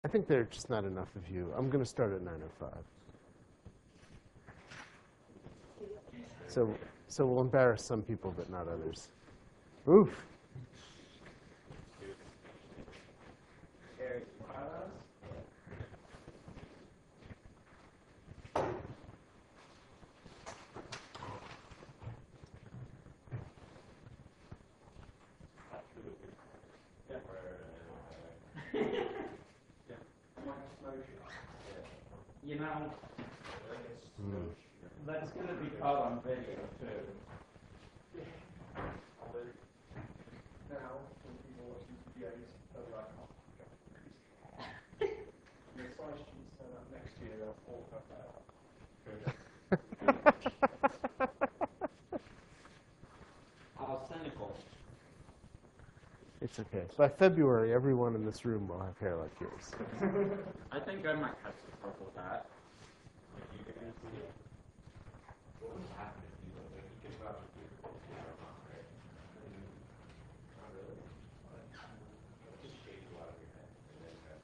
I think there are just not enough of you. I'm going to start at 9:05. So we'll embarrass some people, but not others. Oof. You know, that's going to be caught on video too. Now, when people watching videos, they'll be like, oh, God. The size sheets turn up next year, they'll fall up How cynical. It's okay. By February, everyone in this room will have hair like yours. I think I might have some trouble with that. What would happen if you get about to do just shave you out of your head and then have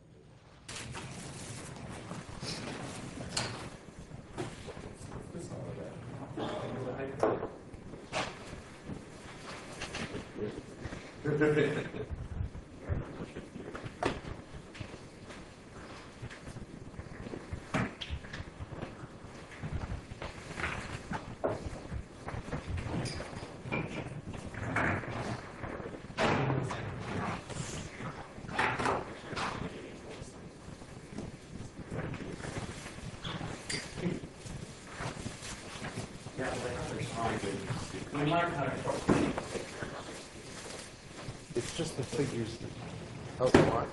We might have trouble. It's just the figures. Oh, what?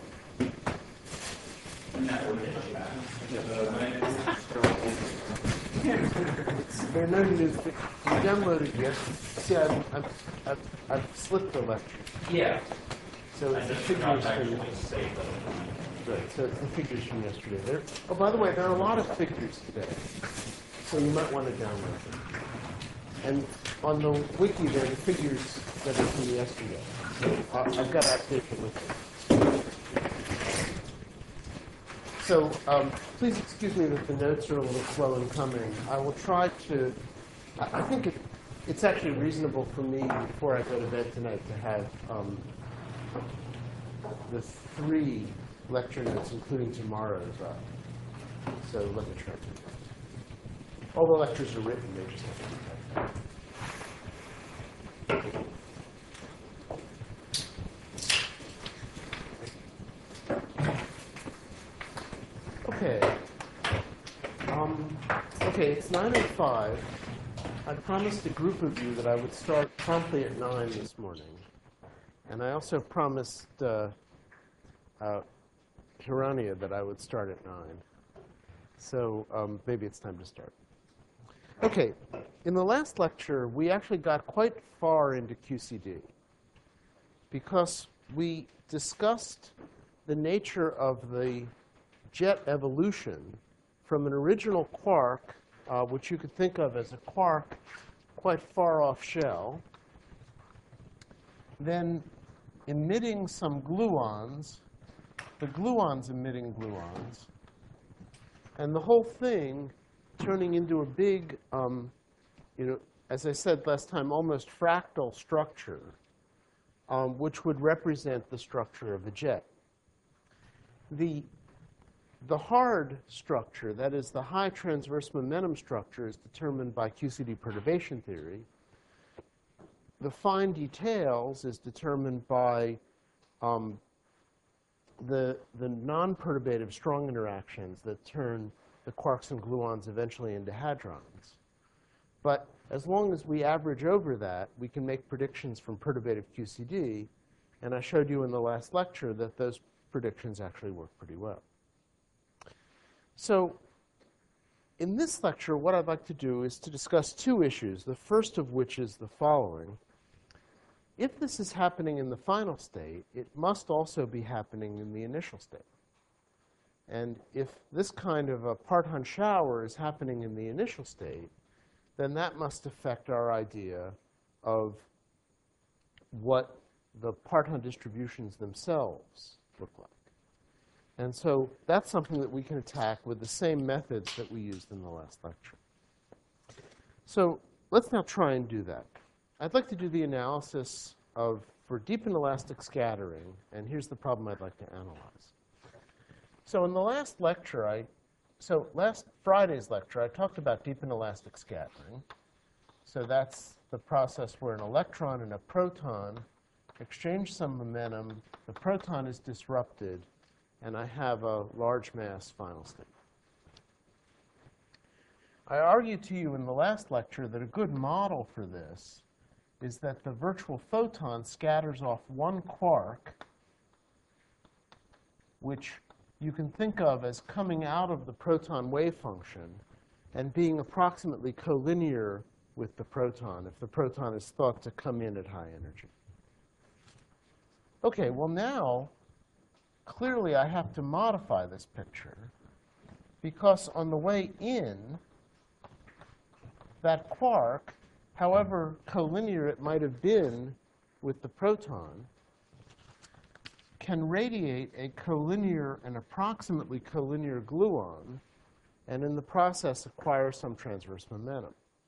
There are no new things. You downloaded yet? See, I've slipped the lecture. Yeah. So it's the figures from right. So it's the figures from yesterday. Oh, by the way, there are a lot of figures today, so you might want to download them. And on the wiki, there are the figures that are from yesterday. So I've got to update them with them. So please excuse me that the notes are a little slow in coming. I will try to. I think it's actually reasonable for me before I go to bed tonight to have the 3 lecture notes, including tomorrow's up. So let me try to do that. All the lectures are written, they just have to be typed. Okay. Okay, it's 9:05. I promised a group of you that I would start promptly at 9 this morning. And I also promised Hirania that I would start at 9. So maybe it's time to start. Okay, in the last lecture, we actually got quite far into QCD because we discussed the nature of the jet evolution from an original quark, which you could think of as a quark quite far off shell, then emitting some gluons, the gluons emitting gluons, and the whole thing turning into a big, as I said last time, almost fractal structure, which would represent the structure of a jet. The hard structure, that is the high transverse momentum structure, is determined by QCD perturbation theory. The fine details is determined by the non-perturbative strong interactions that turn the quarks and gluons eventually into hadrons. But as long as we average over that, we can make predictions from perturbative QCD. And I showed you in the last lecture that those predictions actually work pretty well. So in this lecture, what I'd like to do is to discuss 2 issues, the first of which is the following. If this is happening in the final state, it must also be happening in the initial state. And if this kind of a Parton shower is happening in the initial state, then that must affect our idea of what the Parton distributions themselves look like. And so that's something that we can attack with the same methods that we used in the last lecture. So let's now try and do that. I'd like to do the analysis for deep inelastic scattering, and here's the problem I'd like to analyze. So in the last lecture, last Friday's lecture, I talked about deep inelastic scattering. So that's the process where an electron and a proton exchange some momentum, the proton is disrupted, and I have a large mass final state. I argued to you in the last lecture that a good model for this is that the virtual photon scatters off one quark, which you can think of as coming out of the proton wave function and being approximately collinear with the proton if the proton is thought to come in at high energy. Okay, well now, clearly I have to modify this picture because on the way in, that quark, however collinear it might have been with the proton, can radiate a collinear and approximately collinear gluon, and in the process acquire some transverse momentum.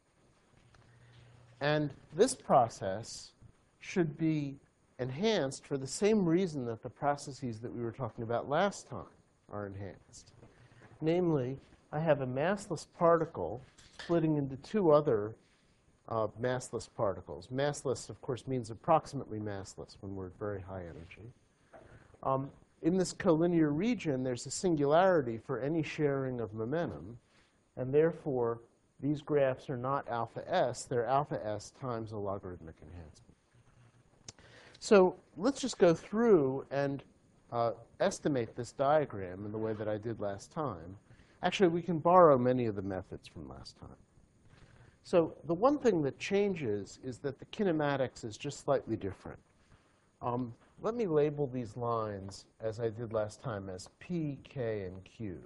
And this process should be enhanced for the same reason that the processes that we were talking about last time are enhanced. Namely, I have a massless particle splitting into two other massless particles. Massless, of course, means approximately massless when we're at very high energy. In this collinear region, there's a singularity for any sharing of momentum, and therefore, these graphs are not alpha s, they're alpha s times a logarithmic enhancement. So let's just go through and estimate this diagram in the way that I did last time. Actually, we can borrow many of the methods from last time. So the one thing that changes is that the kinematics is just slightly different. Let me label these lines, as I did last time, as P, K, and Q.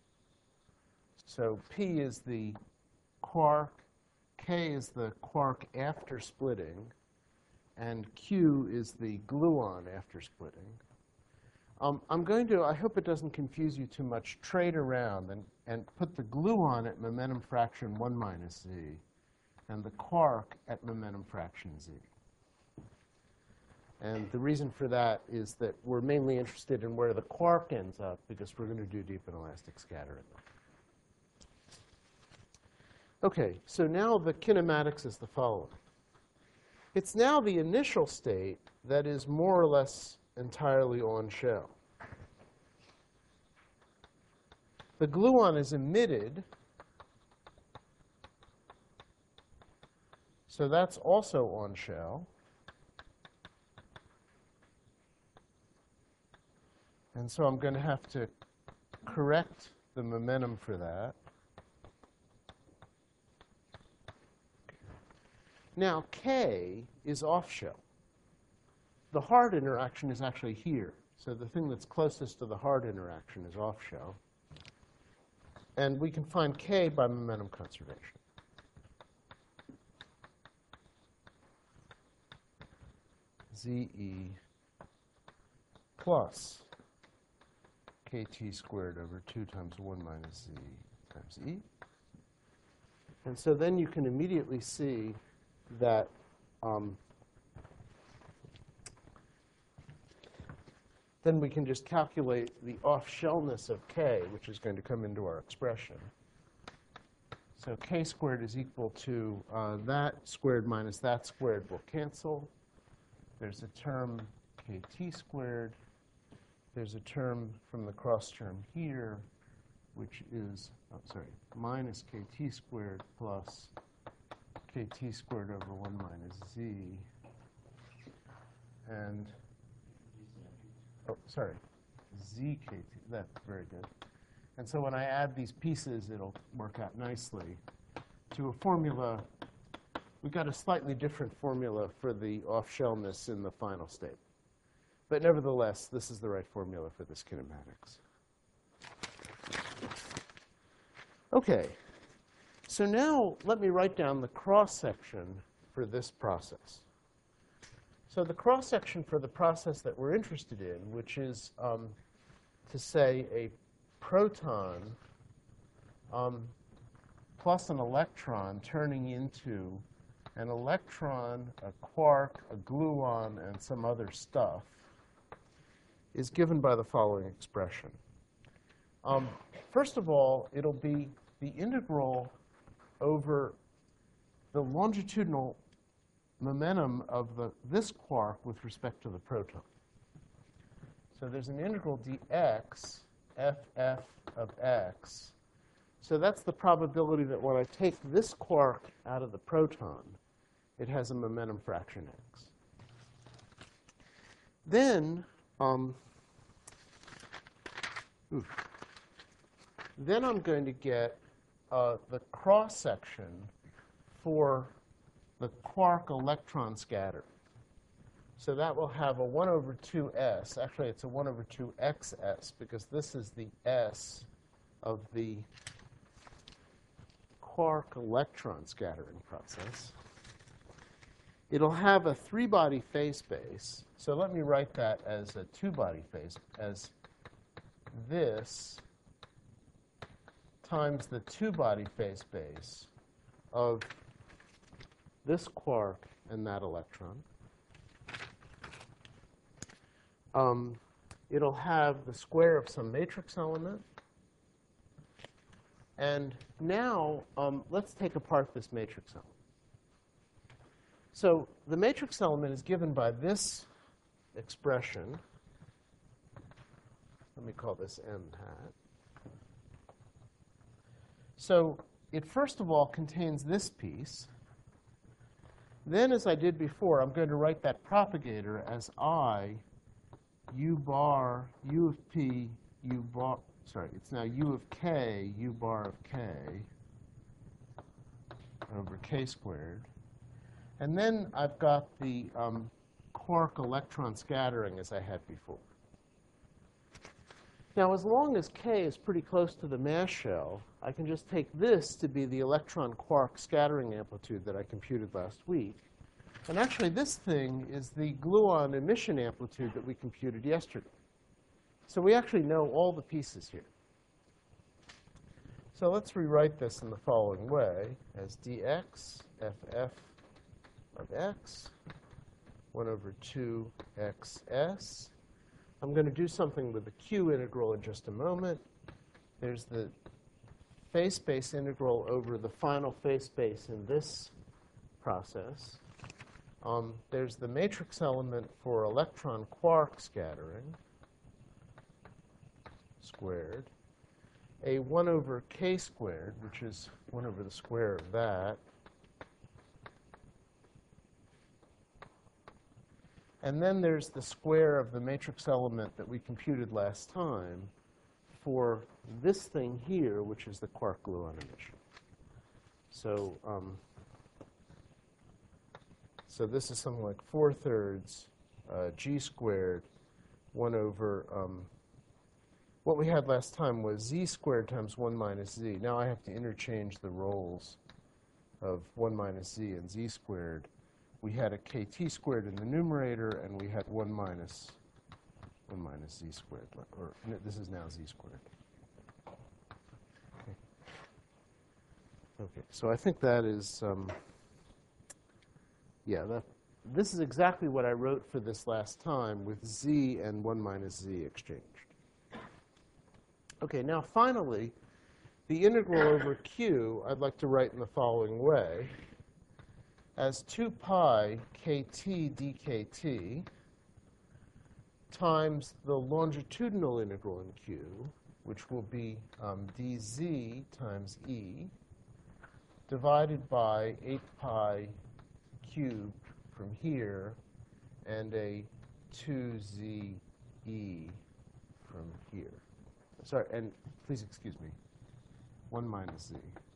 So P is the quark, K is the quark after splitting, and Q is the gluon after splitting. I'm going to, I hope it doesn't confuse you too much, trade around and put the gluon at momentum fraction 1 minus z and the quark at momentum fraction z. And the reason for that is that we're mainly interested in where the quark ends up because we're going to do deep inelastic scattering. Okay, so now the kinematics is the following. It's now the initial state that is more or less entirely on shell. The gluon is emitted, so that's also on shell. And so I'm going to have to correct the momentum for that. Now, K is off shell. The hard interaction is actually here. So the thing that's closest to the hard interaction is off shell. And we can find K by momentum conservation. ZE plus KT squared over 2 times 1 minus Z times E. And so then you can immediately see that then we can just calculate the off-shellness of K, which is going to come into our expression. So K squared is equal to that squared minus that squared will cancel. There's a term KT squared. There's a term from the cross term here, which is, minus KT squared plus KT squared over 1 minus Z. And, ZKT, that's very good. And so when I add these pieces, it'll work out nicely to a formula. We've got a slightly different formula for the off-shellness in the final state. But nevertheless, this is the right formula for this kinematics. Okay. So now let me write down the cross-section for this process. So the cross-section for the process that we're interested in, which is to say a proton plus an electron turning into an electron, a quark, a gluon, and some other stuff is given by the following expression. First of all, it'll be the integral over the longitudinal momentum of this quark with respect to the proton. So there's an integral dx ff of x. So that's the probability that when I take this quark out of the proton, it has a momentum fraction x. Then, I'm going to get the cross-section for the quark electron scatter. So that will have a 1 over 2s. Actually, it's a 1 over 2xs, because this is the s of the quark electron scattering process. It'll have a 3-body phase space. So let me write that as a 2-body phase, as this times the 2-body phase space of this quark and that electron. It'll have the square of some matrix element. And now let's take apart this matrix element. So the matrix element is given by this expression. Let me call this m hat. So it first of all contains this piece. Then, as I did before, I'm going to write that propagator as I u bar u of p u bar, sorry, it's now u of k u bar of k over k squared. And then I've got the quark electron scattering as I had before. Now, as long as k is pretty close to the mass shell, I can just take this to be the electron quark scattering amplitude that I computed last week. And actually, this thing is the gluon emission amplitude that we computed yesterday. So we actually know all the pieces here. So let's rewrite this in the following way as dx ff of x, 1 over 2xs. I'm going to do something with the q integral in just a moment. There's the phase space integral over the final phase space in this process. There's the matrix element for electron quark scattering squared. A 1 over k squared, which is 1 over the square of that. And then there's the square of the matrix element that we computed last time for this thing here, which is the quark gluon emission. So, so this is something like 4/3 g squared 1 over, what we had last time was z squared times 1 minus z. Now I have to interchange the roles of 1 minus z and z squared. We had a kt squared in the numerator, and we had 1 minus z squared. Or no, this is now z squared. Okay, so I think that is, this is exactly what I wrote for this last time with z and 1 minus z exchanged. Okay, now finally, the integral over q I'd like to write in the following way as 2 pi kt dkt times the longitudinal integral in q, which will be dz times e, divided by 8 pi cubed from here, and a 2ze from here. Sorry, and please excuse me, 1 minus z,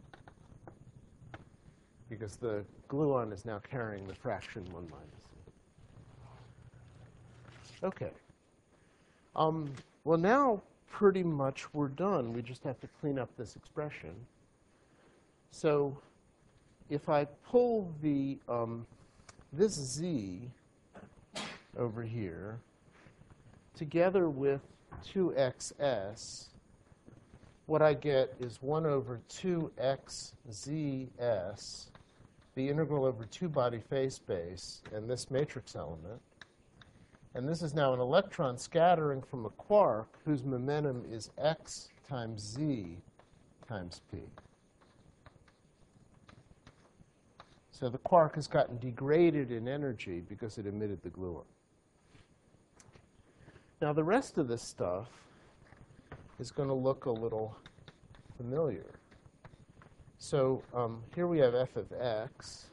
because the gluon is now carrying the fraction 1 minus z. Okay. Well, now pretty much we're done. We just have to clean up this expression. So if I pull the this z over here together with 2xs, what I get is 1 over 2xzs, the integral over 2-body phase space, and this matrix element. And this is now an electron scattering from a quark whose momentum is x times z times p. So the quark has gotten degraded in energy because it emitted the gluon. Now the rest of this stuff is going to look a little familiar. So here we have f of x.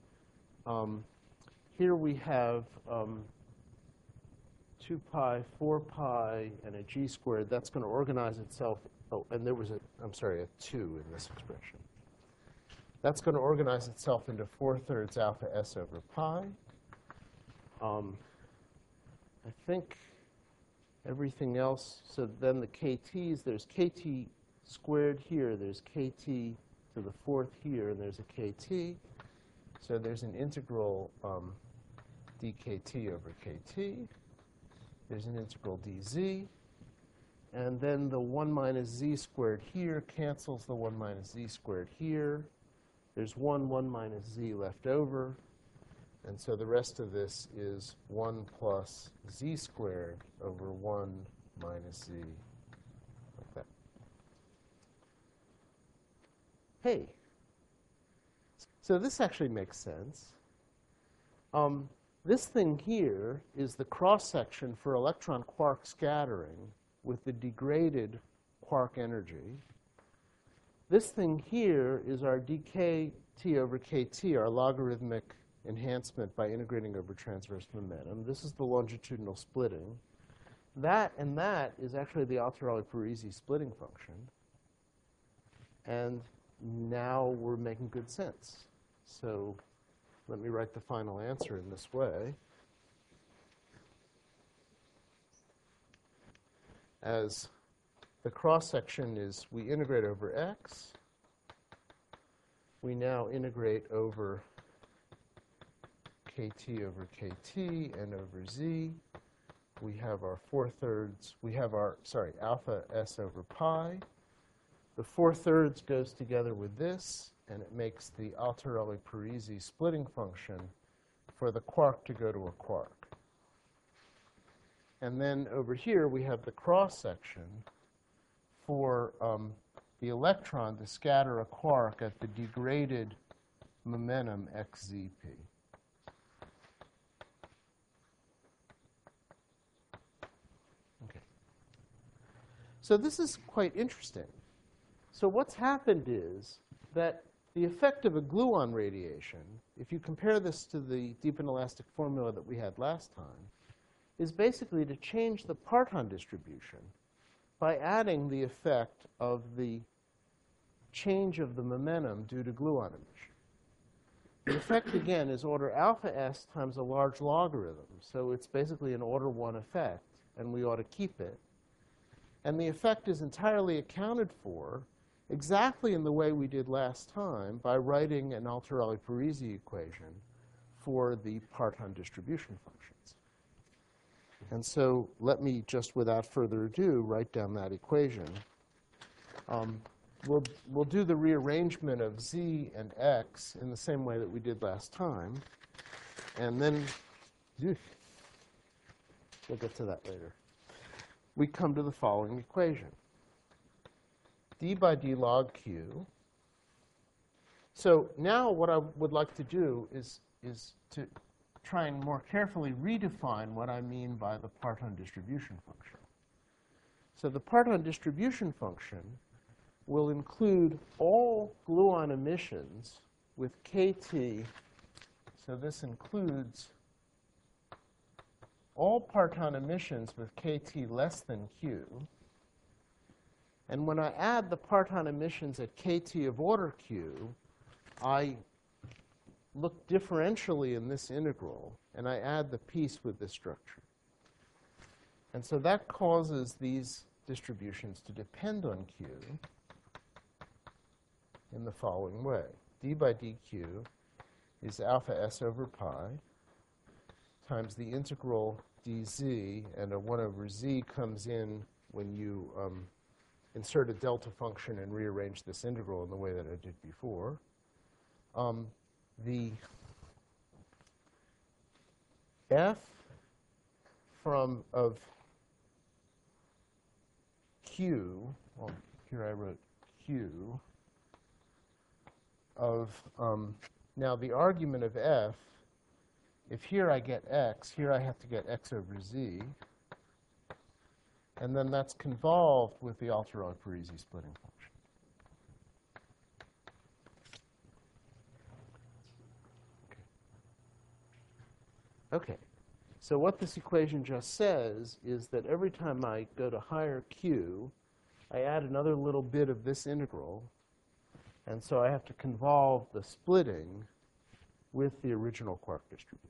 Here we have 2 pi, 4 pi, and a g squared. That's going to organize itself. Oh, and there was a 2 in this expression. That's going to organize itself into 4/3 alpha s over pi. I think everything else, so then the kts, there's kt squared here, there's kt to the 4th here, and there's a kt. So there's an integral dkt over kt. There's an integral dz. And then the 1 minus z squared here cancels the 1 minus z squared here. There's 1 minus z left over. And so the rest of this is 1 plus z squared over 1 minus z, like that. Hey, so this actually makes sense. This thing here is the cross-section for electron-quark scattering with the degraded quark energy. This thing here is our dkt over kt, our logarithmic enhancement by integrating over transverse momentum. This is the longitudinal splitting. That and that is actually the Alterelli-Parisi splitting function. And now we're making good sense. So let me write the final answer in this way. As the cross-section is, we integrate over x. We now integrate over kt over kt and over z. We have our 4/3, we have our, alpha s over pi. The 4/3 goes together with this, and it makes the Alterelli-Parisi splitting function for the quark to go to a quark. And then over here, we have the cross-section for the electron to scatter a quark at the degraded momentum xzp. Okay. So this is quite interesting. So what's happened is that the effect of a gluon radiation, if you compare this to the deep inelastic formula that we had last time, is basically to change the parton distribution by adding the effect of the change of the momentum due to gluon emission. The effect, again, is order alpha s times a large logarithm. So it's basically an order 1 effect, and we ought to keep it. And the effect is entirely accounted for exactly in the way we did last time by writing an Alterelli-Parisi equation for the parton distribution functions. And so let me just, without further ado, write down that equation. We'll do the rearrangement of z and x in the same way that we did last time. And then, we'll get to that later. We come to the following equation. D by d log q. So now what I would like to do is to try and more carefully redefine what I mean by the parton distribution function. So the parton distribution function will include all gluon emissions with kt. So this includes all parton emissions with kt less than q. And when I add the parton emissions at kt of order q, I look differentially in this integral, and I add the piece with this structure. And so that causes these distributions to depend on q in the following way. D by dq is alpha s over pi times the integral dz, and a 1 over z comes in when you insert a delta function and rearrange this integral in the way that I did before. The f of q, well, here I wrote q, of, now the argument of f, if here I get x, here I have to get x over z, and then that's convolved with the Altaroy-Parisi splitting function. Okay, so what this equation just says is that every time I go to higher q, I add another little bit of this integral, and so I have to convolve the splitting with the original quark distribution.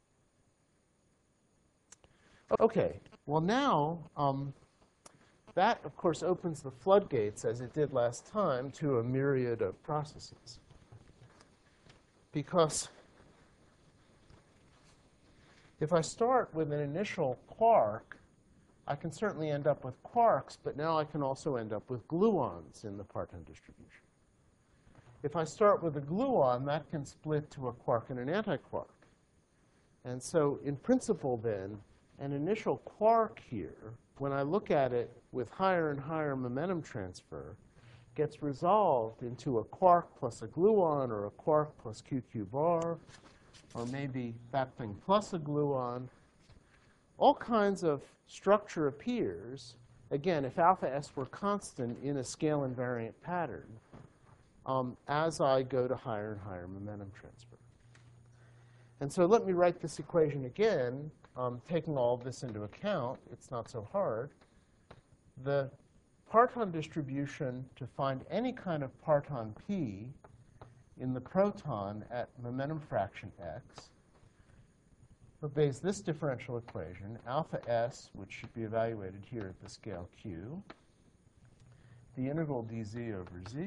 Okay, well now, that, of course, opens the floodgates, as it did last time, to a myriad of processes. Because if I start with an initial quark, I can certainly end up with quarks, but now I can also end up with gluons in the parton distribution. If I start with a gluon, that can split to a quark and an antiquark. And so, in principle, then, an initial quark here, when I look at it with higher and higher momentum transfer, gets resolved into a quark plus a gluon, or a quark plus QQ bar, or maybe that thing plus a gluon. All kinds of structure appears, again, if alpha s were constant in a scale invariant pattern, as I go to higher and higher momentum transfer. And so let me write this equation again, taking all of this into account. It's not so hard. The parton distribution to find any kind of parton p in the proton at momentum fraction x obeys this differential equation, alpha s, which should be evaluated here at the scale q, the integral dz over z,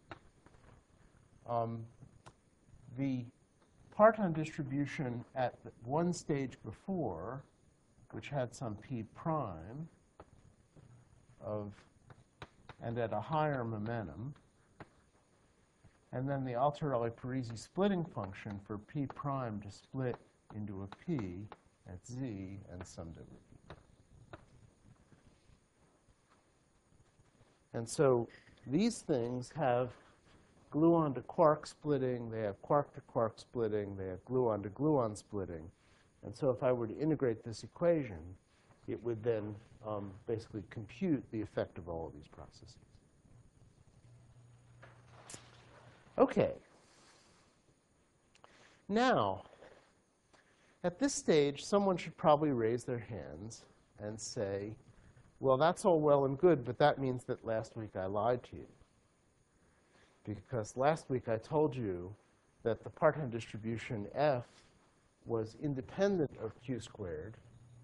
the parton distribution at one stage before, which had some p prime of, and at a higher momentum, and then the Altaroy-Parisi splitting function for p prime to split into a p at z and summed over p. And so these things have gluon to quark splitting, they have quark to quark splitting, they have gluon to gluon splitting. And so if I were to integrate this equation, it would then basically compute the effect of all of these processes. Okay. Now, at this stage, someone should probably raise their hands and say, well, that's all well and good, but that means that last week I lied to you. Because last week I told you that the parton distribution f was independent of q squared,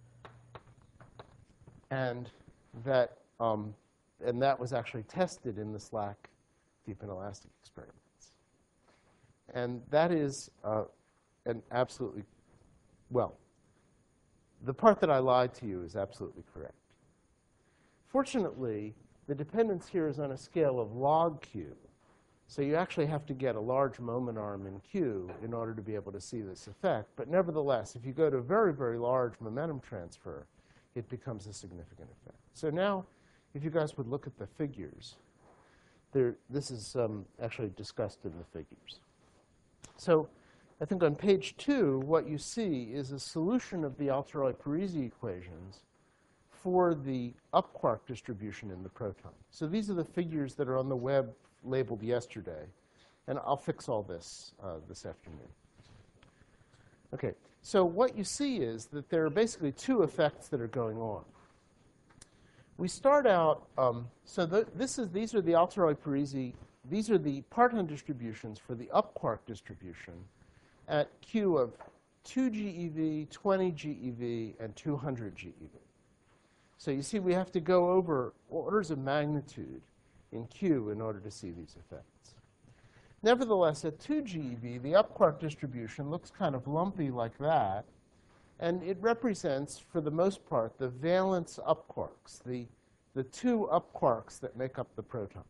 and that was actually tested in the Slack deep inelastic experiments. And that is an absolutely, well, the part that I lied to you is absolutely correct. Fortunately, the dependence here is on a scale of log q. So you actually have to get a large moment arm in q in order to be able to see this effect. But nevertheless, if you go to a very, very large momentum transfer, it becomes a significant effect. So now, if you guys would look at the figures, this is actually discussed in the figures. So I think on page 2, what you see is a solution of the Altaroy-Parisi equations for the up quark distribution in the proton. So these are the figures that are on the web labeled yesterday. And I'll fix all this this afternoon. OK, so what you see is that there are basically two effects that are going on. We start out, these are the Altaroy-Parisi, these are the parton distributions for the up quark distribution at q of 2 GeV, 20 GeV, and 200 GeV. So you see we have to go over orders of magnitude in q in order to see these effects. Nevertheless, at 2 GeV, the up quark distribution looks kind of lumpy like that, and it represents, for the most part, the valence up quarks, the the two up quarks that make up the proton.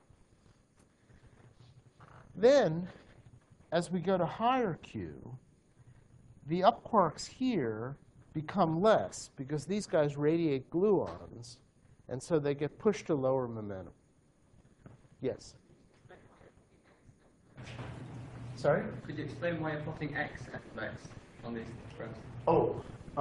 Then, as we go to higher Q, the up quarks here become less because these guys radiate gluons, and so they get pushed to lower momentum. Yes? Sorry? Could you explain why you're plotting x f of x on these graphs? Oh,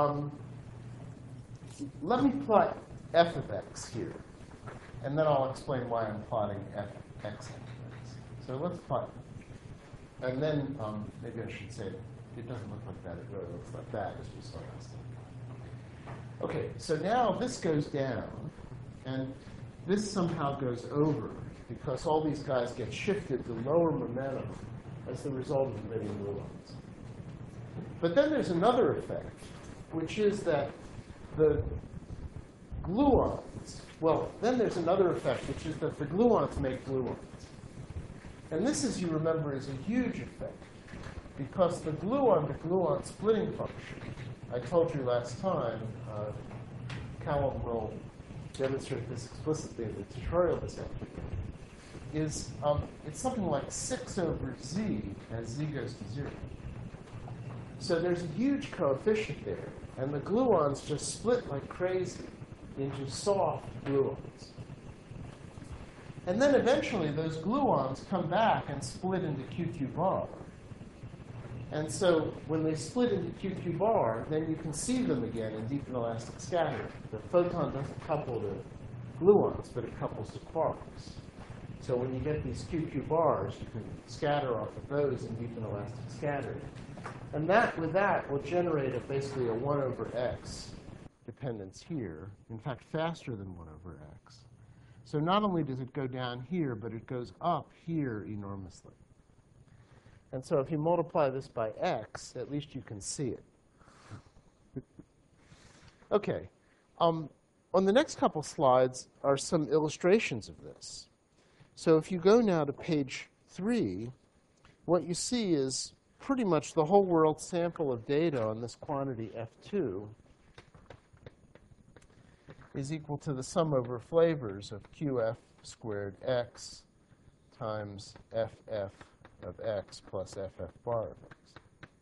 let me plot f of x here, and then I'll explain why I'm plotting f x of x. So let's plot, and then maybe I should say it doesn't look like that. It really looks like that, as we saw last time. OK, so now this goes down, and this somehow goes over, because all these guys get shifted to lower momentum as the result of emitting gluons. But then there's another effect, which is that the gluons, well, then there's another effect, which is that the gluons make gluons. And this, as you remember, is a huge effect, because the gluon-to-gluon splitting function, I told you last time, Callum will demonstrate this explicitly in the tutorial this afternoon, is it's something like 6 over z as z goes to 0. So there's a huge coefficient there, and the gluons just split like crazy into soft gluons. And then eventually those gluons come back and split into QQ bar. And so when they split into QQ bar, then you can see them again in deep inelastic scattering. The photon doesn't couple to gluons, but it couples to quarks. So when you get these QQ bars, you can scatter off of those in deep inelastic scattering. And that, with that, will generate basically a 1 over x dependence here, in fact, faster than 1 over x. So not only does it go down here, but it goes up here enormously. And so if you multiply this by x, at least you can see it. OK. On the next couple slides are some illustrations of this. So if you go now to page 3, what you see is pretty much the whole world sample of data on this quantity F2 is equal to the sum over flavors of QF squared x times FF of x plus FF bar of x.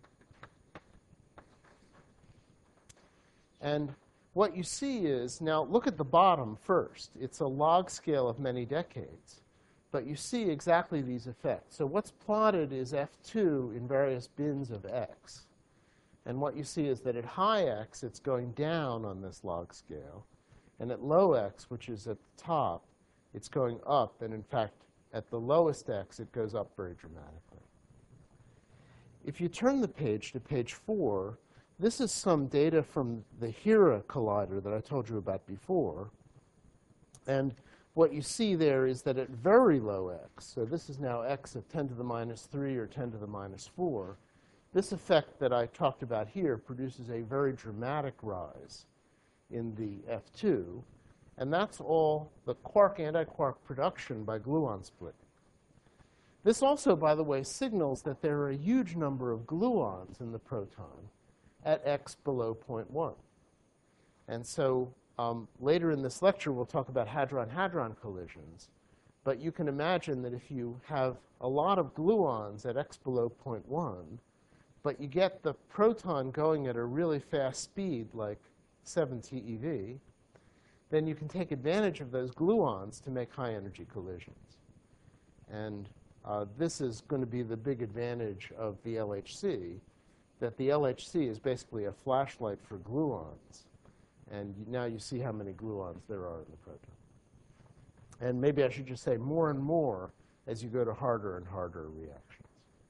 And what you see is, now look at the bottom first. It's a log scale of many decades. But you see exactly these effects. So what's plotted is F2 in various bins of x. And what you see is that at high x, it's going down on this log scale. And at low x, which is at the top, it's going up. And in fact, at the lowest x, it goes up very dramatically. If you turn the page to page 4, this is some data from the Hera collider that I told you about before. And what you see there is that at very low x, so this is now x of 10 to the minus 3 or 10 to the minus 4, this effect that I talked about here produces a very dramatic rise in the F2. And that's all the quark-antiquark production by gluon splitting. This also, by the way, signals that there are a huge number of gluons in the proton at x below 0.1. And so later in this lecture, we'll talk about hadron-hadron collisions. But you can imagine that if you have a lot of gluons at x below 0.1, but you get the proton going at a really fast speed, like 7 TeV, then you can take advantage of those gluons to make high-energy collisions. And this is going to be the big advantage of the LHC, that the LHC is basically a flashlight for gluons. And now you see how many gluons there are in the proton. And maybe I should just say more and more as you go to harder and harder reactions.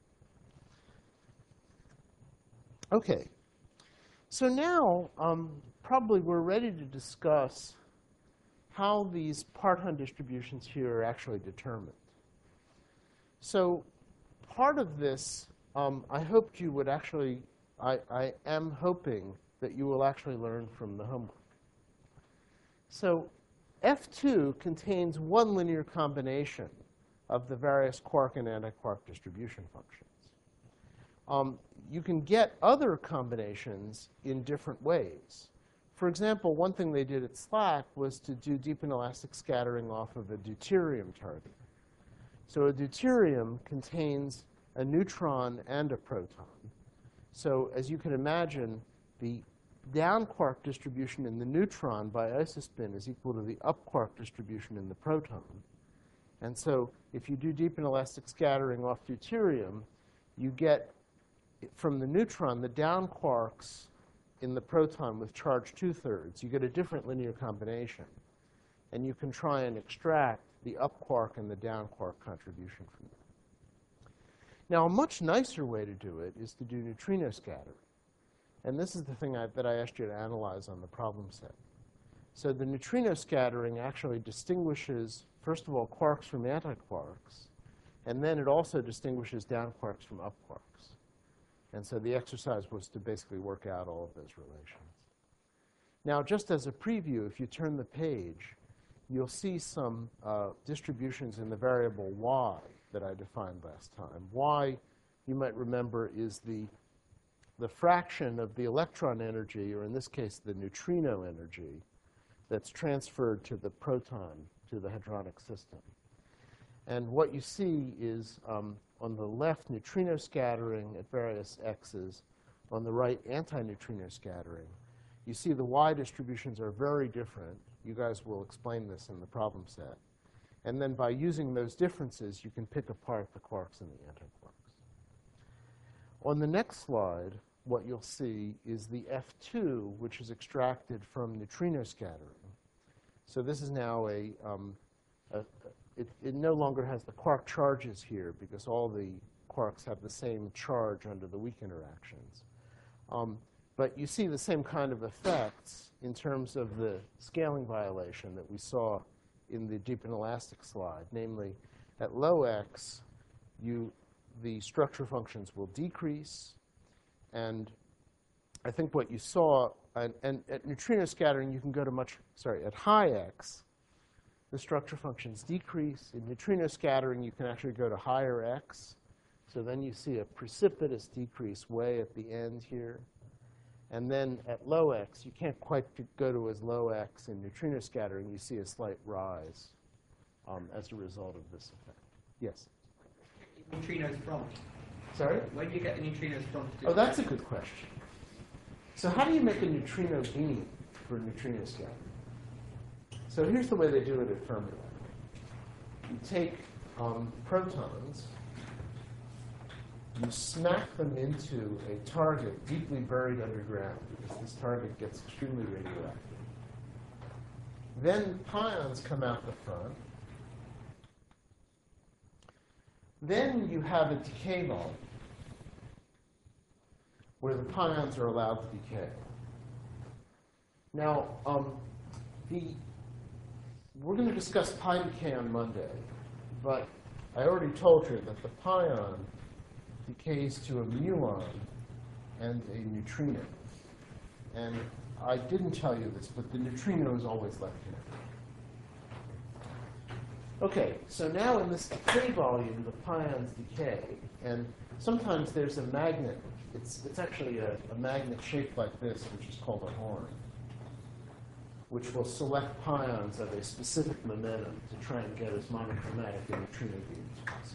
OK. So now probably we're ready to discuss how these Parton distributions here are actually determined. So part of this, I hoped you would actually, I am hoping that you will actually learn from the homework. So F2 contains one linear combination of the various quark and antiquark distribution functions. You can get other combinations in different ways. for example, one thing they did at SLAC was to do deep inelastic scattering off of a deuterium target. So a deuterium contains a neutron and a proton. So as you can imagine, the down quark distribution in the neutron by isospin is equal to the up quark distribution in the proton. And so if you do deep inelastic scattering off deuterium, you get, from the neutron, the down quarks in the proton with charge 2/3. You get a different linear combination. And you can try and extract the up quark and the down quark contribution from that. Now, a much nicer way to do it is to do neutrino scattering. And this is the thing that I asked you to analyze on the problem set. So the neutrino scattering actually distinguishes, first of all, quarks from antiquarks. And then it also distinguishes down quarks from up quarks. And so the exercise was to basically work out all of those relations. Now, just as a preview, if you turn the page, you'll see some distributions in the variable y that I defined last time. Y, you might remember, is the fraction of the electron energy, or in this case, the neutrino energy, that's transferred to the proton, to the hadronic system. And what you see is, on the left, neutrino scattering at various x's. On the right, anti-neutrino scattering. You see the y distributions are very different. You guys will explain this in the problem set. And then by using those differences, you can pick apart the quarks and the antiquarks. On the next slide, what you'll see is the F2, which is extracted from neutrino scattering. So this is now it no longer has the quark charges here because all the quarks have the same charge under the weak interactions. But you see the same kind of effects in terms of the scaling violation that we saw in the deep inelastic slide. Namely, at low x, the structure functions will decrease. And I think what you saw, and at neutrino scattering, you can go to at high x, the structure functions decrease. In neutrino scattering, you can actually go to higher x. So then you see a precipitous decrease way at the end here. And then at low x, you can't quite go to as low x in neutrino scattering. You see a slight rise as a result of this effect. Yes? Neutrinos from? Sorry? Where do you get the neutrinos from? Oh, that's a good question. So how do you make a neutrino beam for neutrino scattering? So here's the way they do it at Fermilab. You take protons, you smack them into a target deeply buried underground, because this target gets extremely radioactive. Then pions come out the front. Then you have a decay volume, where the pions are allowed to decay. Now, we're going to discuss pi decay on Monday, but I already told you that the pion decays to a muon and a neutrino. And I didn't tell you this, but the neutrino is always left here. Okay, so now in this decay volume, the pions decay, and sometimes there's a magnet. It's actually a magnet shaped like this, which is called a horn, which will select pions of a specific momentum to try and get as monochromatic a neutrino beam as possible.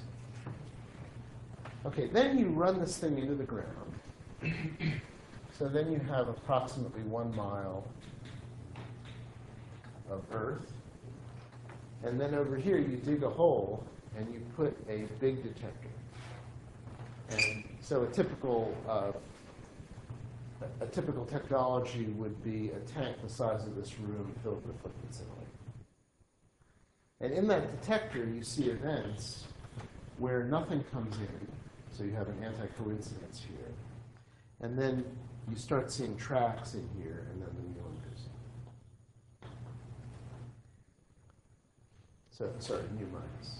Okay, then you run this thing into the ground. So then you have approximately 1 mile of Earth. And then over here, you dig a hole, and you put a big detector. And so a typical technology would be a tank the size of this room filled with liquid simulator. And in that detector, you see events where nothing comes in. So you have an anti-coincidence here. And then you start seeing tracks in here, and then the muon goes in. So, sorry, mu minus.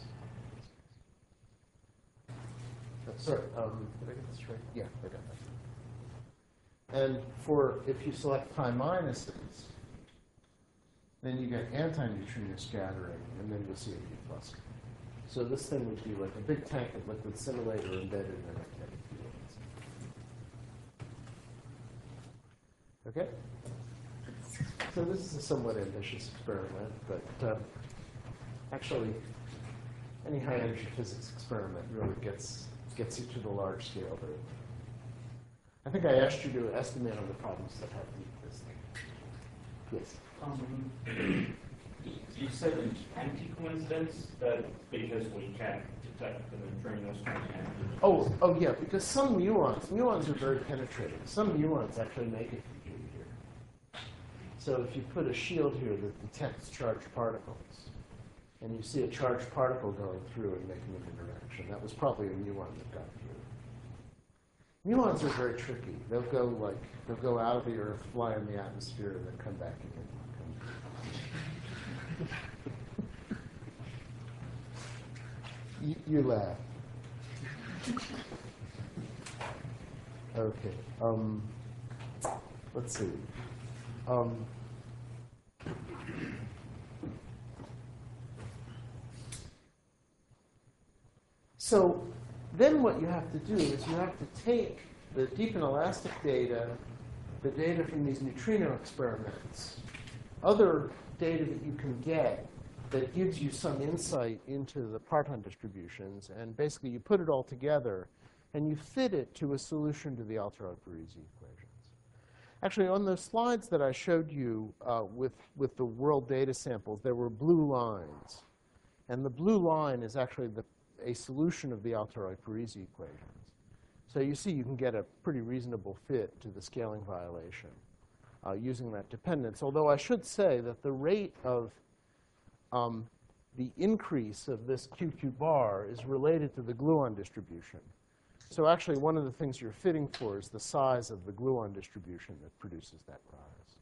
Sorry, did I get this right? Yeah, I got that. And if you select pi minuses, then you get anti-neutrino scattering, and then you'll see a p plus. So this thing would be like a big tank of liquid simulator embedded in a magnetic field. Okay? So this is a somewhat ambitious experiment, but actually, any high-energy physics experiment really gets you to the large scale. I think I asked you to estimate on the problems that have this thing. Yes. You said an anti-coincidence that because we can't detect the neutrinos from the Oh yeah, because some muons are very penetrating. Some muons actually make it from here. So if you put a shield here that detects charged particles, and you see a charged particle going through and making an interaction, that was probably a muon that got through. Muons are very tricky. They'll go out of the Earth, fly in the atmosphere, and then come back again. You laugh. Okay. Let's see. So then what you have to do is you have to take the deep and elastic data, the data from these neutrino experiments, other data that you can get that gives you some insight into the parton distributions, and basically you put it all together and you fit it to a solution to the Altair-Parisi equations. Actually, on those slides that I showed you with the world data samples, there were blue lines. And the blue line is actually a solution of the Altair-Parisi equations. So you see you can get a pretty reasonable fit to the scaling violation using that dependence. Although I should say that the rate of the increase of this QQ bar is related to the gluon distribution. So actually, one of the things you're fitting for is the size of the gluon distribution that produces that rise.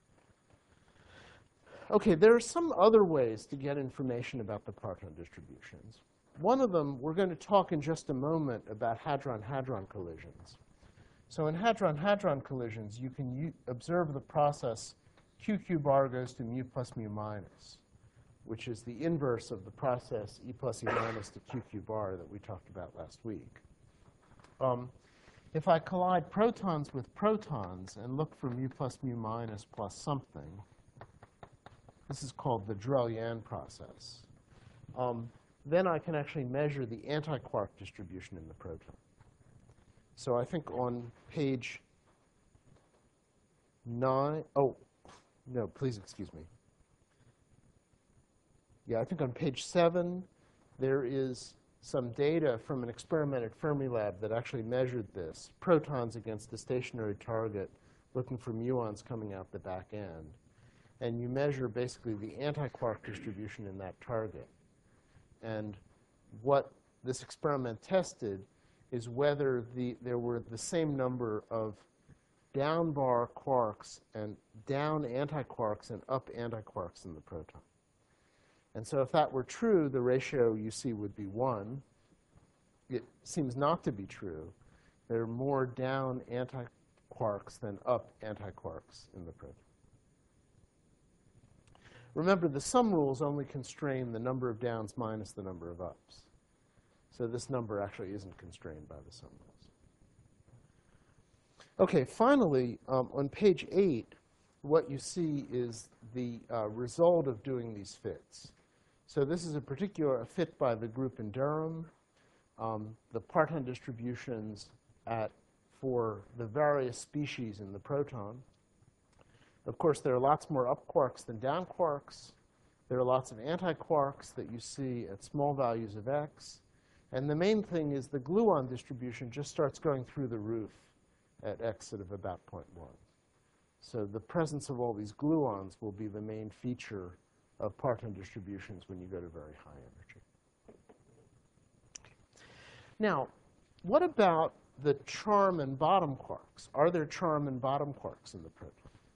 OK, there are some other ways to get information about the parton distributions. One of them, we're going to talk in just a moment about hadron-hadron collisions. So in hadron-hadron collisions, you can observe the process QQ bar goes to mu plus mu minus, which is the inverse of the process E plus E minus to QQ bar that we talked about last week. If I collide protons with protons and look for mu plus mu minus plus something, this is called the Drell-Yan process. Then I can actually measure the anti-quark distribution in the proton. So I think on page 9, oh, no, please excuse me. Yeah, I think on page 7, there is some data from an experiment at Fermilab that actually measured this, protons against a stationary target, looking for muons coming out the back end. And you measure basically the anti-quark distribution in that target. And what this experiment tested is whether there were the same number of down bar quarks and down antiquarks and up antiquarks in the proton. And so if that were true, the ratio you see would be 1. It seems not to be true. There are more down antiquarks than up antiquarks in the proton. Remember, the sum rules only constrain the number of downs minus the number of ups. So this number actually isn't constrained by the sum rules. OK, finally, on page 8, what you see is the result of doing these fits. So this is a particular fit by the group in Durham. The parton distributions for the various species in the proton. Of course, there are lots more up quarks than down quarks. There are lots of anti-quarks that you see at small values of x. And the main thing is the gluon distribution just starts going through the roof at x of about 0.1. So the presence of all these gluons will be the main feature of parton distributions when you go to very high energy. Now, what about the charm and bottom quarks? Are there charm and bottom quarks in the proton?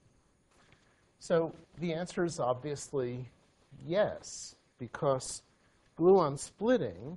So the answer is obviously yes, because gluon splitting,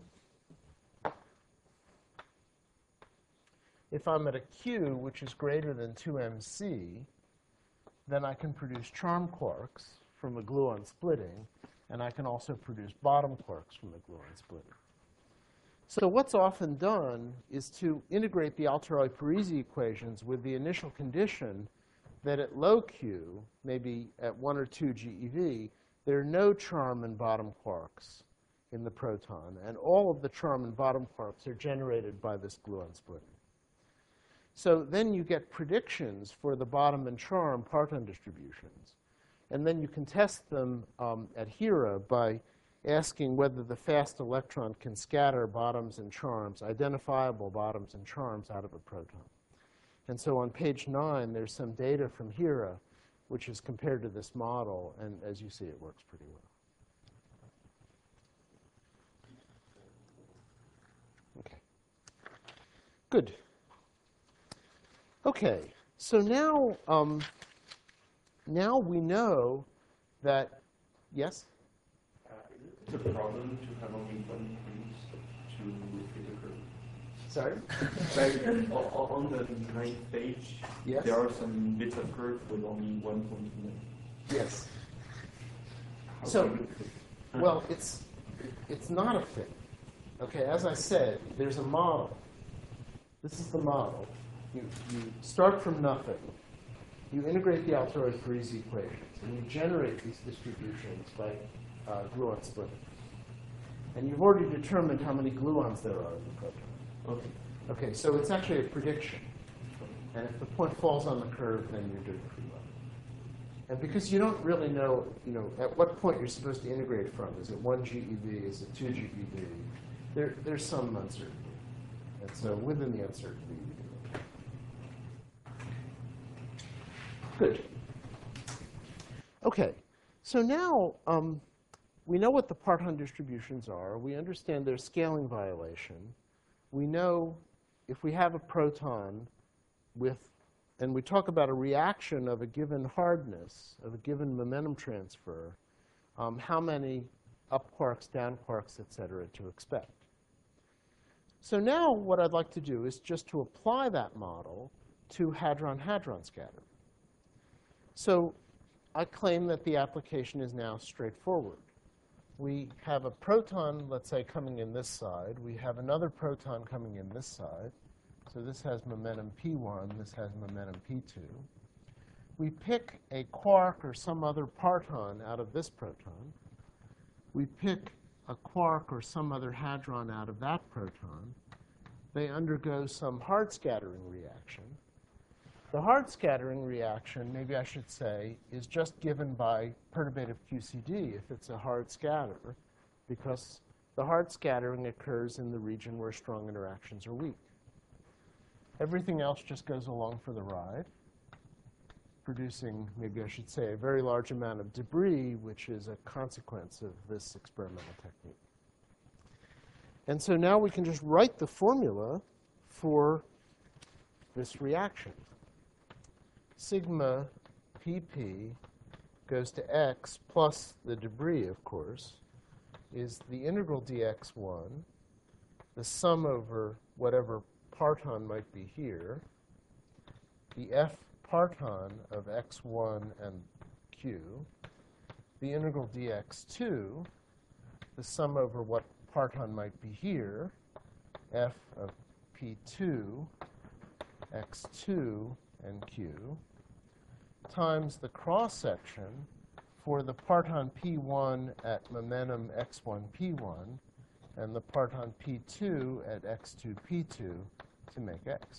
if I'm at a Q which is greater than 2mc, then I can produce charm quarks from a gluon splitting, and I can also produce bottom quarks from a gluon splitting. So what's often done is to integrate the Altair-Parisi equations with the initial condition that at low Q, maybe at 1 or 2 GeV, there are no charm and bottom quarks in the proton, and all of the charm and bottom quarks are generated by this gluon splitting. So then you get predictions for the bottom and charm parton distributions, and then you can test them at HERA by asking whether the fast electron can scatter bottoms and charms, identifiable bottoms and charms, out of a proton. And so on page 9, there's some data from HERA, which is compared to this model, and as you see, it works pretty well. Okay. Good. Okay, so now, now we know that, yes? Is it a problem to have only one piece to fit the curve? Sorry? On the 9th page, Yes. there are some bits of curve with only one point in it. Yes. How So, can it fit? well, it's not a fit. Okay, as I said, there's a model. This is the model. You start from nothing. You integrate the Altair-Parisi equations, and you generate these distributions by gluon splitting. And you've already determined how many gluons there are in the proton. Okay. Okay, so it's actually a prediction. And if the point falls on the curve, then you're doing pretty well. And because you don't really know, at what point you're supposed to integrate from. Is it 1 GeV? Is it 2 GeV? There's some uncertainty. And so within the uncertainty, you do it. Good. Okay, so now we know what the parton distributions are. We understand their scaling violation. We know if we have a proton with, and we talk about a reaction of a given hardness, of a given momentum transfer, how many up quarks, down quarks, et cetera, to expect. So now what I'd like to do is just to apply that model to hadron-hadron scatter. So I claim that the application is now straightforward. We have a proton, let's say, coming in this side. We have another proton coming in this side. So this has momentum P1. This has momentum P2. We pick a quark or some other parton out of this proton. We pick a quark or some other hadron out of that proton. They undergo some hard scattering reaction. The hard scattering reaction, maybe I should say, is just given by perturbative QCD if it's a hard scatter, because the hard scattering occurs in the region where strong interactions are weak. Everything else just goes along for the ride, producing, maybe I should say, a very large amount of debris, which is a consequence of this experimental technique. And so now we can just write the formula for this reaction. Sigma pp goes to x plus the debris, of course, is the integral dx1, the sum over whatever parton might be here, the f parton of x1 and q, the integral dx2, the sum over what parton might be here, f of p2, x2, and q, times the cross-section for the parton P1 at momentum x1, P1, and the parton P2 at x2, P2 to make x.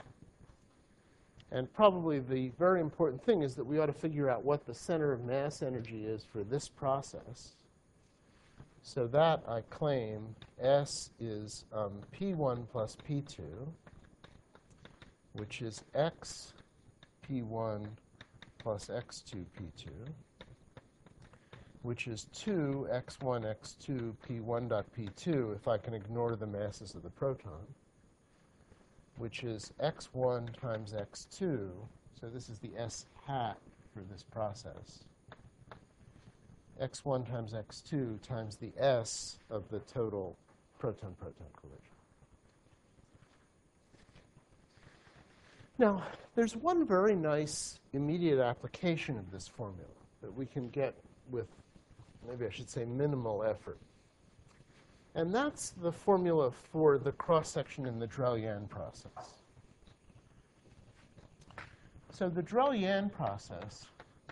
And probably the very important thing is that we ought to figure out what the center of mass energy is for this process. So that, I claim, S is P1 plus P2, which is x P1 plus x2 P2, which is 2 x1 x2 P1 dot P2 if I can ignore the masses of the proton, which is x1 times x2. So this is the S hat for this process. x1 times x2 times the S of the total proton-proton collision. Now, there's one very nice immediate application of this formula that we can get with, maybe I should say, minimal effort. And that's the formula for the cross-section in the Drell-Yan process. So the Drell-Yan process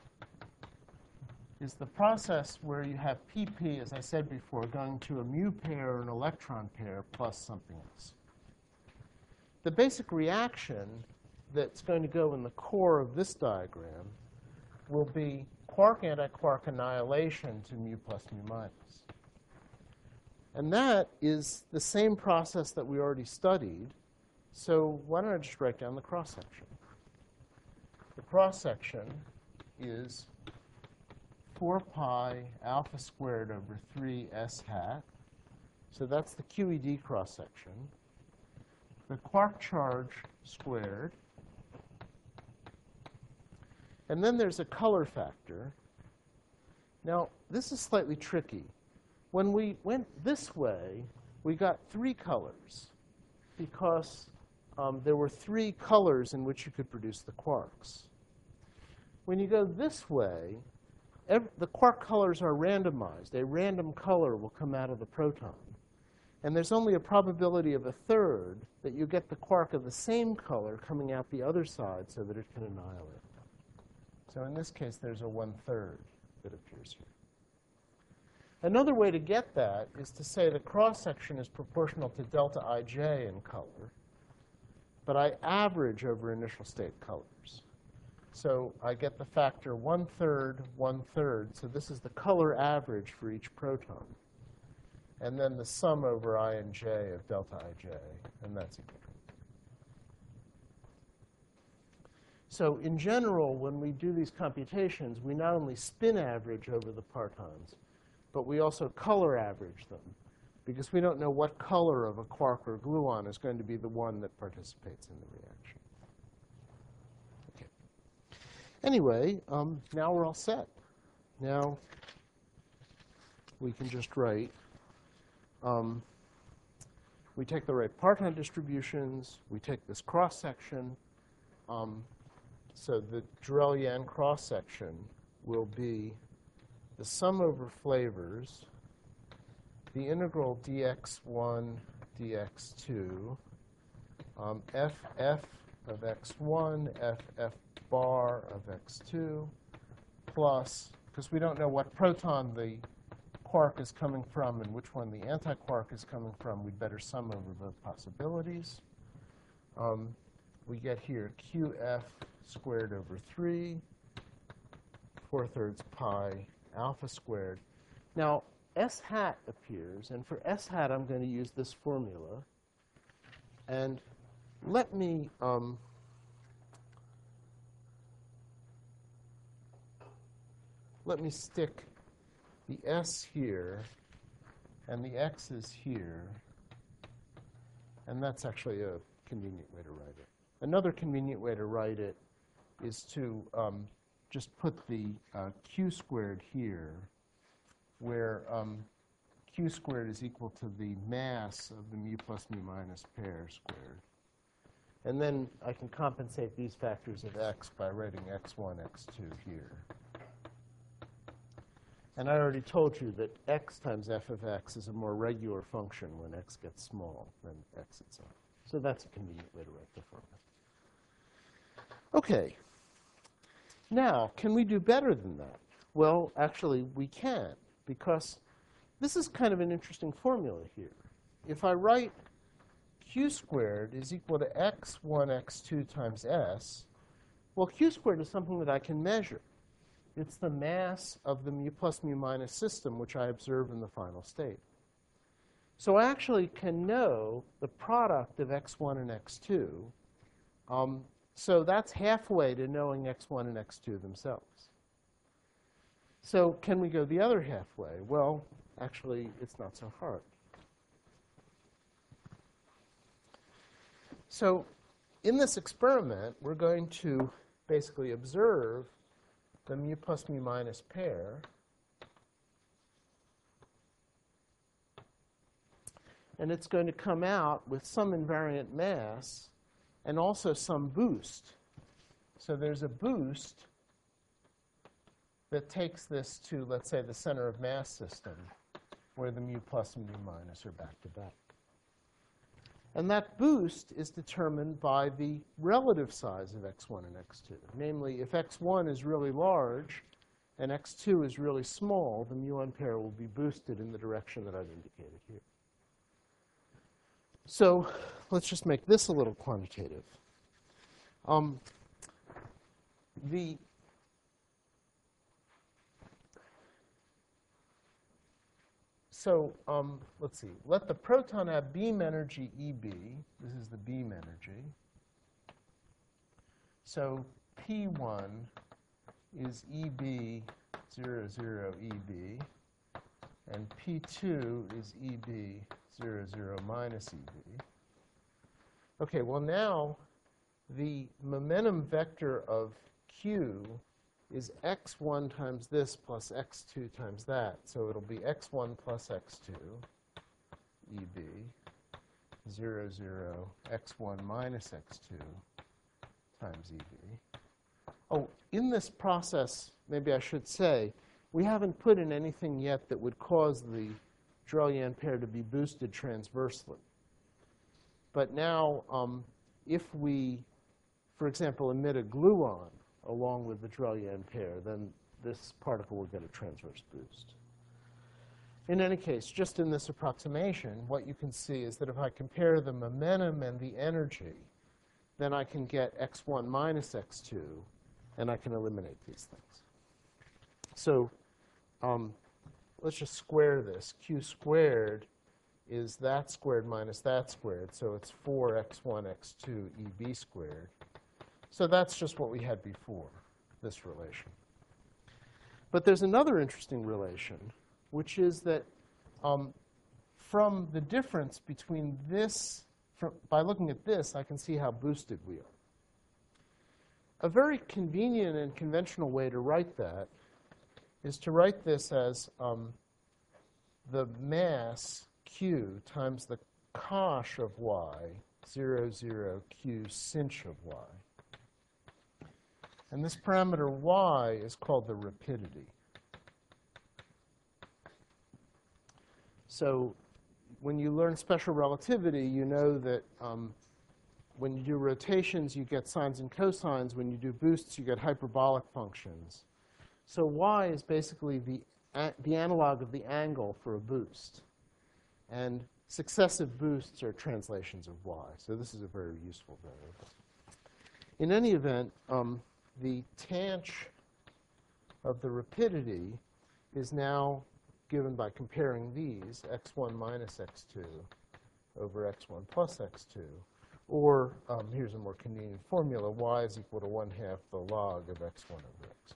is the process where you have pp, as I said before, going to a mu pair or an electron pair plus something else. The basic reaction that's going to go in the core of this diagram will be quark-antiquark annihilation to mu plus mu minus. And that is the same process that we already studied. So why don't I just write down the cross-section? The cross-section is 4 pi alpha squared over 3 s hat. So that's the QED cross-section. The quark charge squared. And then there's a color factor. Now, this is slightly tricky. When we went this way, we got 3 colors because there were 3 colors in which you could produce the quarks. When you go this way, the quark colors are randomized. A random color will come out of the proton. And there's only a probability of 1/3 that you get the quark of the same color coming out the other side so that it can annihilate. So in this case, there's a 1/3 that appears here. Another way to get that is to say the cross-section is proportional to delta ij in color, but I average over initial state colors. So I get the factor 1/3, 1/3. So this is the color average for each proton. And then the sum over I and j of delta ij, and that's equal to. So in general, when we do these computations, we not only spin average over the partons, but we also color average them, because we don't know what color of a quark or gluon is going to be the one that participates in the reaction. Okay. Anyway, now we're all set. Now we can just write. We take the right parton distributions. We take this cross-section. So the Drell-Yan cross-section will be the sum over flavors, the integral dx1, dx2, ff of x1, ff bar of x2, plus, because we don't know what proton the quark is coming from and which one the antiquark is coming from, we'd better sum over both possibilities. We get here qf squared over 3, 4/3 pi alpha squared. Now, s hat appears, and for s hat, I'm going to use this formula. And let me stick the s here and the x's here, and that's actually a convenient way to write it. Another convenient way to write it is to just put the q squared here, where q squared is equal to the mass of the mu plus mu minus pair squared. And then I can compensate these factors of x by writing x1, x2 here. And I already told you that x times f of x is a more regular function when x gets small than x itself. So that's a convenient way to write the formula. OK. Now, can we do better than that? Well, actually, we can, because this is kind of an interesting formula here. If I write q squared is equal to x1, x2 times s, well, q squared is something that I can measure. It's the mass of the mu plus mu minus system, which I observe in the final state. So I actually can know the product of x1 and x2. So that's halfway to knowing x1 and x2 themselves. So can we go the other halfway? Well, actually, it's not so hard. So in this experiment, we're going to basically observe the mu plus mu minus pair. And it's going to come out with some invariant mass and also some boost. So there's a boost that takes this to, let's say, the center of mass system, where the mu plus and mu minus are back to back. And that boost is determined by the relative size of x1 and x2. Namely, if x1 is really large and x2 is really small, the muon pair will be boosted in the direction that I've indicated here. So let's just make this a little quantitative. Let's see. Let the proton have beam energy EB. This is the beam energy. So P1 is EB 0, 0 EB, and P2 is EB 0, 0 minus EB. Okay, well now the momentum vector of Q is x1 times this plus x2 times that. So it'll be x1 plus x2, EB, 0, 0, x1 minus x2 times EB. Oh, in this process, maybe I should say, we haven't put in anything yet that would cause the Drell-Yan pair to be boosted transversely. But now, if we, for example, emit a gluon along with the Drell-Yan pair, then this particle will get a transverse boost. In any case, just in this approximation, what you can see is that if I compare the momentum and the energy, then I can get x1 minus x2, and I can eliminate these things. So let's just square this. Q squared is that squared minus that squared, so it's 4x1, x2, EB squared. So that's just what we had before, this relation. But there's another interesting relation, which is that from the difference between this, by looking at this, I can see how boosted we are. A very convenient and conventional way to write that is to write this as the mass Q times the cosh of y, 0, 0, Q sinh of y. And this parameter y is called the rapidity. So when you learn special relativity, you know that when you do rotations, you get sines and cosines. When you do boosts, you get hyperbolic functions. So y is basically the analog of the angle for a boost. And successive boosts are translations of y. So this is a very useful variable. In any event, the tanh of the rapidity is now given by comparing these, x1 minus x2 over x1 plus x2. Or here's a more convenient formula, y is equal to 1/2 the log of x1 over x2.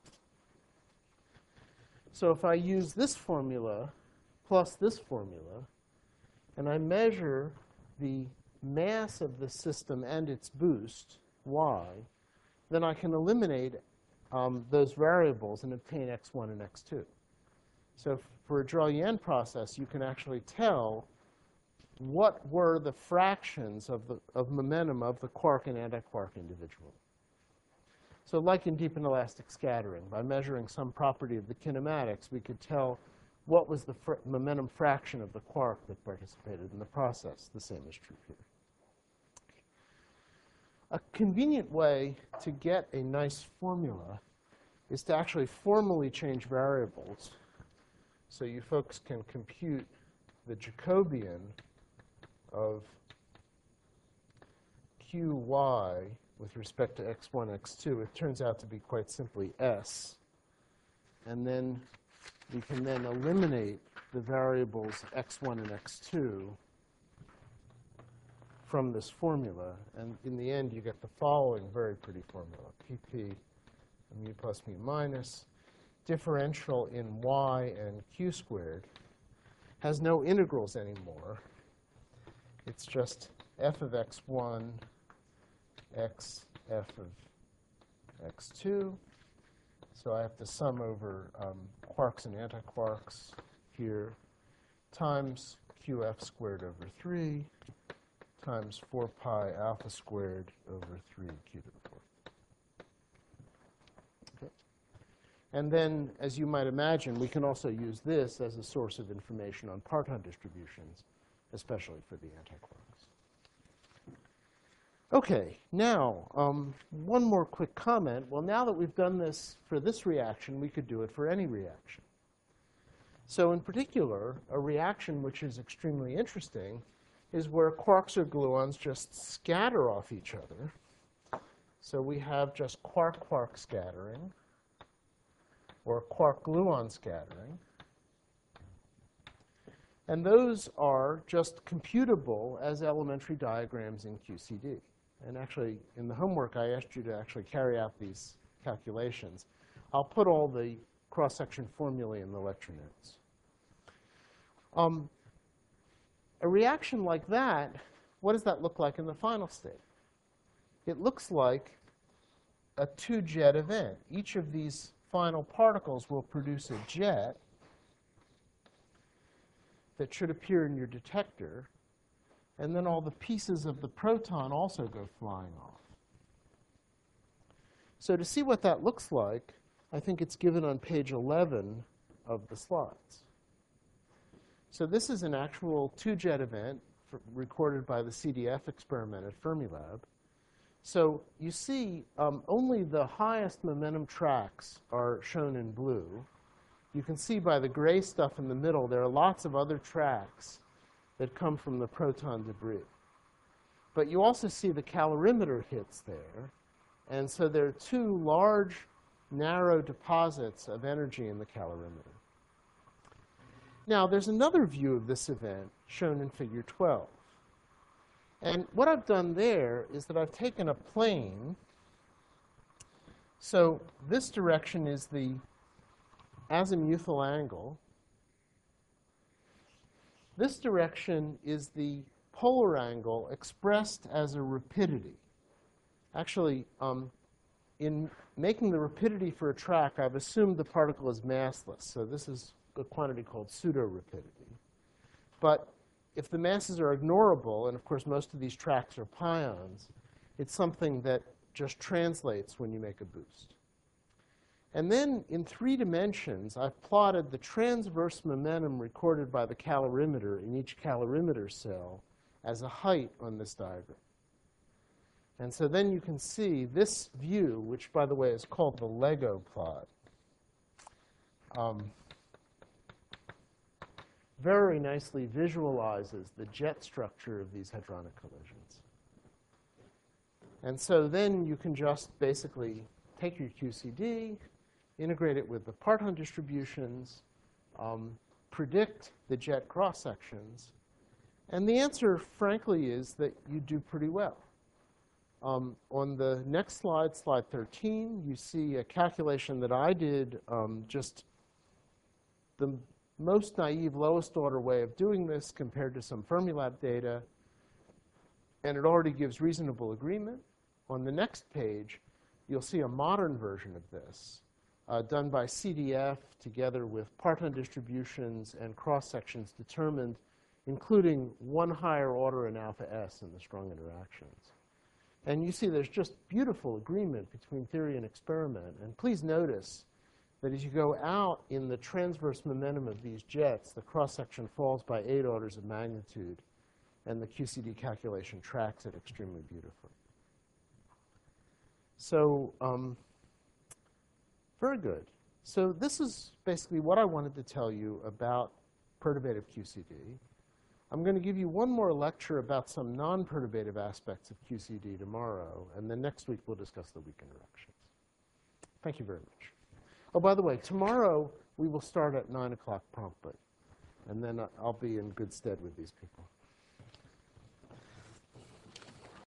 So if I use this formula plus this formula, and I measure the mass of the system and its boost, y, then I can eliminate those variables and obtain x1 and x2. So for a Drell-Yan process, you can actually tell what were the fractions of momentum of the quark and antiquark individually. So like in deep inelastic scattering, by measuring some property of the kinematics, we could tell what was the momentum fraction of the quark that participated in the process. The same is true here. A convenient way to get a nice formula is to actually formally change variables. So you folks can compute the Jacobian of Qy with respect to x1, x2. It turns out to be quite simply s. And then we can then eliminate the variables x1 and x2 from this formula. And in the end, you get the following very pretty formula. Pp mu plus mu minus. Differential in y and q squared has no integrals anymore. It's just f of x1, x f of x2. So I have to sum over quarks and antiquarks here, times qf squared over 3, times 4 pi alpha squared over 3 q to the 4th. Okay. And then, as you might imagine, we can also use this as a source of information on parton distributions, especially for the antiquarks. Okay, now, one more quick comment. Well, now that we've done this for this reaction, we could do it for any reaction. So in particular, a reaction which is extremely interesting is where quarks or gluons just scatter off each other. So we have just quark-quark scattering, or quark-gluon scattering. And those are just computable as elementary diagrams in QCD. And actually, in the homework, I asked you to actually carry out these calculations. I'll put all the cross-section formulae in the lecture notes. A reaction like that, what does that look like in the final state? It looks like a two-jet event. Each of these final particles will produce a jet that should appear in your detector, and then all the pieces of the proton also go flying off. So to see what that looks like, I think it's given on page 11 of the slides. So this is an actual two-jet event recorded by the CDF experiment at Fermilab. So you see only the highest momentum tracks are shown in blue. You can see by the gray stuff in the middle, there are lots of other tracks that come from the proton debris. But you also see the calorimeter hits there. And so there are two large, narrow deposits of energy in the calorimeter. Now, there's another view of this event shown in figure 12. And what I've done there is that I've taken a plane. So this direction is the azimuthal angle. This direction is the polar angle expressed as a rapidity. Actually, in making the rapidity for a track, I've assumed the particle is massless. So this is a quantity called pseudo-rapidity. But if the masses are ignorable, and of course most of these tracks are pions, it's something that just translates when you make a boost. And then in 3 dimensions, I've plotted the transverse momentum recorded by the calorimeter in each calorimeter cell as a height on this diagram. And so then you can see this view, which by the way is called the Lego plot, very nicely visualizes the jet structure of these hadronic collisions. And so then you can just basically take your QCD, integrate it with the parton distributions, predict the jet cross-sections. And the answer, frankly, is that you do pretty well. On the next slide, slide 13, you see a calculation that I did, just the most naive, lowest order way of doing this compared to some Fermilab data. And it already gives reasonable agreement. On the next page, you'll see a modern version of this, done by CDF together with parton distributions and cross-sections determined, including one higher order in alpha S in the strong interactions. And you see there's just beautiful agreement between theory and experiment. And please notice that as you go out in the transverse momentum of these jets, the cross-section falls by 8 orders of magnitude, and the QCD calculation tracks it extremely beautifully. So very good. So this is basically what I wanted to tell you about perturbative QCD. I'm going to give you one more lecture about some non-perturbative aspects of QCD tomorrow, and then next week we'll discuss the weak interactions. Thank you very much. Oh, by the way, tomorrow we will start at 9 o'clock promptly, and then I'll be in good stead with these people.